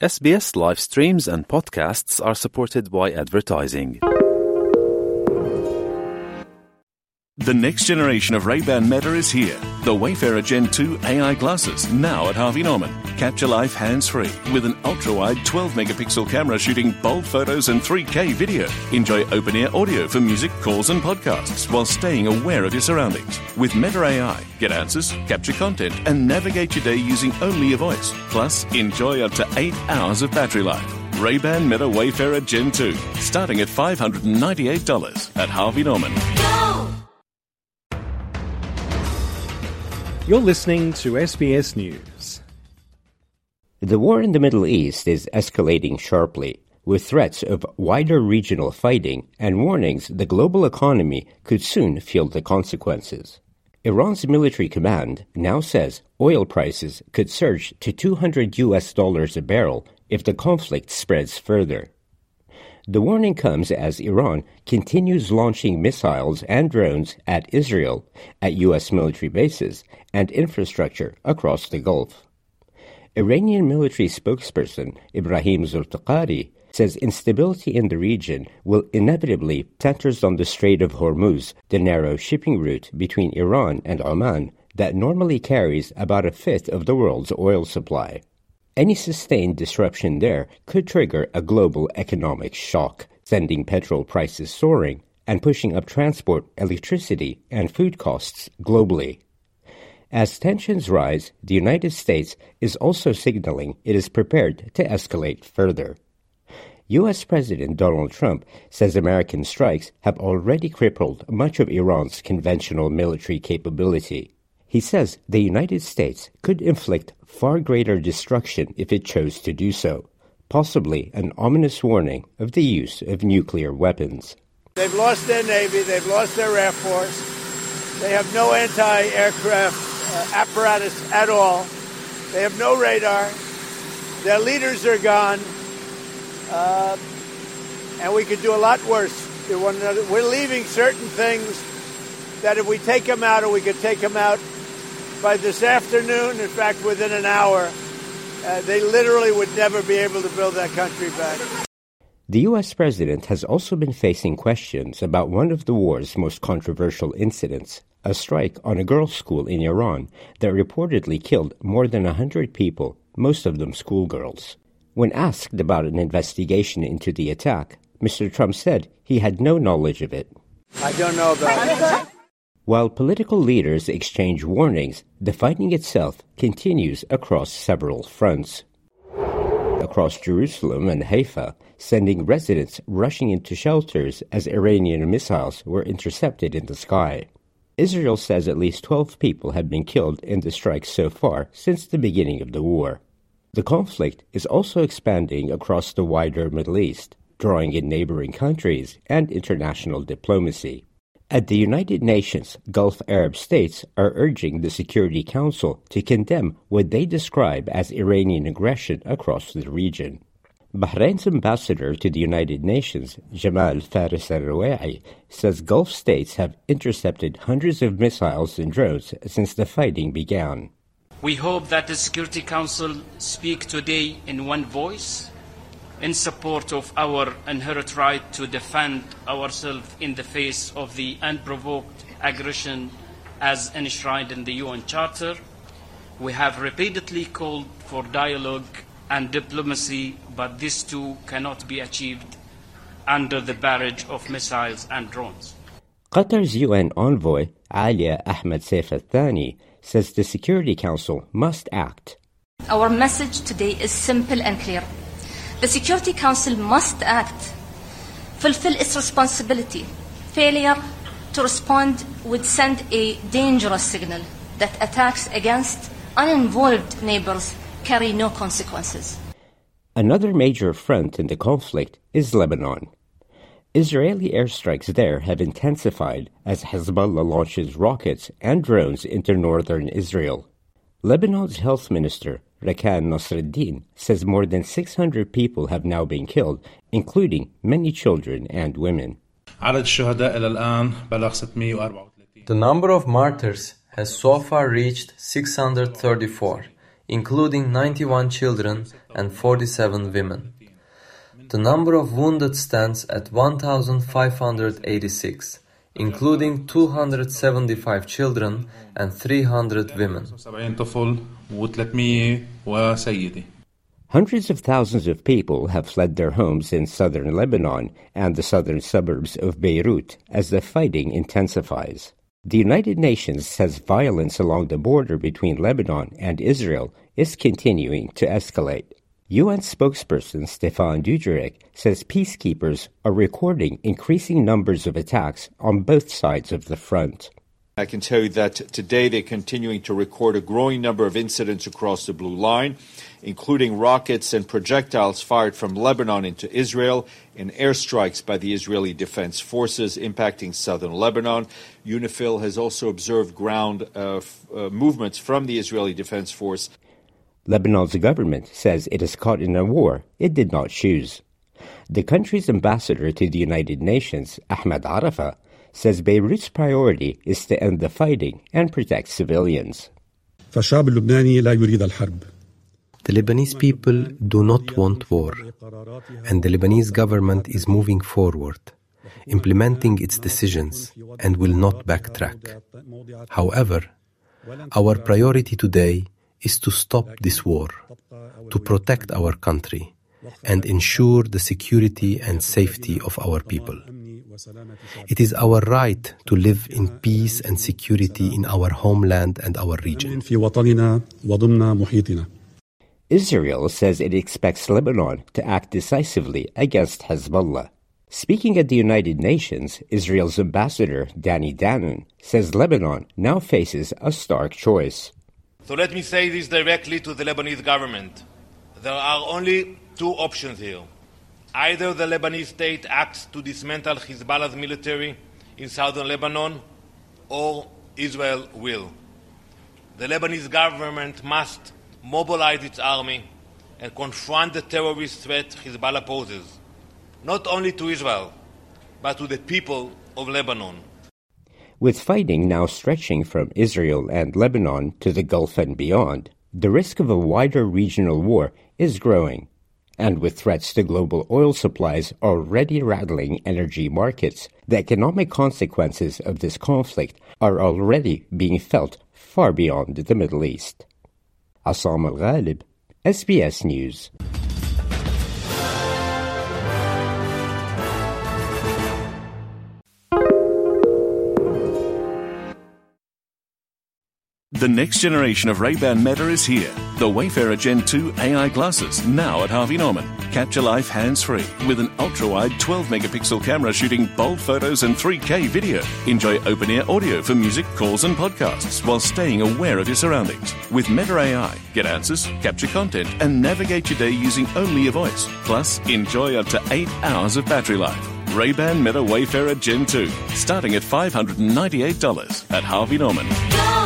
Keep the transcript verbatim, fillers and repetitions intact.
S B S live streams and podcasts are supported by advertising. The next generation of Ray-Ban Meta is here. The Wayfarer Gen two A I glasses, now at Harvey Norman. Capture life hands-free with an ultra-wide twelve megapixel camera shooting bold photos and three K video. Enjoy open-ear audio for music, calls and podcasts while staying aware of your surroundings. With Meta A I, get answers, capture content and navigate your day using only your voice. Plus, enjoy up to eight hours of battery life. Ray-Ban Meta Wayfarer Gen two, starting at five hundred ninety-eight dollars at Harvey Norman. You're listening to S B S News. The war in the Middle East is escalating sharply, with threats of wider regional fighting and warnings the global economy could soon feel the consequences. Iran's military command now says oil prices could surge to two hundred U S dollars a barrel if the conflict spreads further. The warning comes as Iran continues launching missiles and drones at Israel, at U S military bases, and infrastructure across the Gulf. Iranian military spokesperson Ibrahim Zulfiqari says instability in the region will inevitably centers on the Strait of Hormuz, the narrow shipping route between Iran and Oman that normally carries about a fifth of the world's oil supply. Any sustained disruption there could trigger a global economic shock, sending petrol prices soaring and pushing up transport, electricity, and food costs globally. As tensions rise, the United States is also signaling it is prepared to escalate further. U S President Donald Trump says American strikes have already crippled much of Iran's conventional military capability. He says the United States could inflict far greater destruction if it chose to do so, possibly an ominous warning of the use of nuclear weapons. They've lost their Navy, they've lost their Air Force, they have no anti-aircraft uh, apparatus at all, they have no radar, their leaders are gone, uh, and we could do a lot worse to one another. We're leaving certain things that if we take them out, or we could take them out by this afternoon, in fact, within an hour, uh, they literally would never be able to build that country back. The U S president has also been facing questions about one of the war's most controversial incidents, a strike on a girls' school in Iran that reportedly killed more than one hundred people, most of them schoolgirls. When asked about an investigation into the attack, Mister Trump said he had no knowledge of it. I don't know about it. While political leaders exchange warnings, the fighting itself continues across several fronts. Across Jerusalem and Haifa, sending residents rushing into shelters as Iranian missiles were intercepted in the sky. Israel says at least twelve people have been killed in the strikes so far since the beginning of the war. The conflict is also expanding across the wider Middle East, drawing in neighboring countries and international diplomacy. At the United Nations, Gulf Arab states are urging the Security Council to condemn what they describe as Iranian aggression across the region. Bahrain's ambassador to the United Nations, Jamal Faris al-Ruwa'i, says Gulf states have intercepted hundreds of missiles and drones since the fighting began. We hope that the Security Council speak today in one voice, in support of our inherent right to defend ourselves in the face of the unprovoked aggression as enshrined in the U N Charter. We have repeatedly called for dialogue and diplomacy, but this too cannot be achieved under the barrage of missiles and drones. Qatar's U N envoy, Alia Ahmed Saif al-Thani, says the Security Council must act. Our message today is simple and clear. The Security Council must act, fulfill its responsibility. Failure to respond would send a dangerous signal that attacks against uninvolved neighbors carry no consequences. Another major front in the conflict is Lebanon. Israeli airstrikes there have intensified as Hezbollah launches rockets and drones into northern Israel. Lebanon's health minister, Rakan Nasreddin, says more than six hundred people have now been killed, including many children and women. The number of martyrs has so far reached six hundred thirty-four, including ninety-one children and forty-seven women. The number of wounded stands at one thousand five hundred eighty-six, including two hundred seventy-five children and three hundred women. Hundreds of thousands of people have fled their homes in southern Lebanon and the southern suburbs of Beirut as the fighting intensifies. The United Nations says violence along the border between Lebanon and Israel is continuing to escalate. U N spokesperson Stefan Dujarric says peacekeepers are recording increasing numbers of attacks on both sides of the front. I can tell you that today they're continuing to record a growing number of incidents across the Blue Line, including rockets and projectiles fired from Lebanon into Israel and airstrikes by the Israeli Defense Forces impacting southern Lebanon. UNIFIL has also observed ground uh, f- uh, movements from the Israeli Defense Force. Lebanon's government says it is caught in a war it did not choose. The country's ambassador to the United Nations, Ahmed Arafah, says Beirut's priority is to end the fighting and protect civilians. The Lebanese people do not want war, and the Lebanese government is moving forward, implementing its decisions, and will not backtrack. However, our priority today is to stop this war, to protect our country, and ensure the security and safety of our people. It is our right to live in peace and security in our homeland and our region. Israel says it expects Lebanon to act decisively against Hezbollah. Speaking at the United Nations, Israel's ambassador, Danny Danon, says Lebanon now faces a stark choice. So let me say this directly to the Lebanese government. There are only two options here. Either the Lebanese state acts to dismantle Hezbollah's military in southern Lebanon, or Israel will. The Lebanese government must mobilize its army and confront the terrorist threat Hezbollah poses, not only to Israel, but to the people of Lebanon. With fighting now stretching from Israel and Lebanon to the Gulf and beyond, the risk of a wider regional war is growing. And with threats to global oil supplies already rattling energy markets, the economic consequences of this conflict are already being felt far beyond the Middle East. Assam Al-Ghalib, S B S News. The next generation of Ray-Ban Meta is here. The Wayfarer Gen two A I glasses, now at Harvey Norman. Capture life hands-free with an ultra-wide twelve megapixel camera shooting bold photos and three K video. Enjoy open-ear audio for music, calls and podcasts while staying aware of your surroundings. With Meta A I, get answers, capture content and navigate your day using only your voice. Plus, enjoy up to eight hours of battery life. Ray-Ban Meta Wayfarer Gen two, starting at five hundred ninety-eight dollars at Harvey Norman.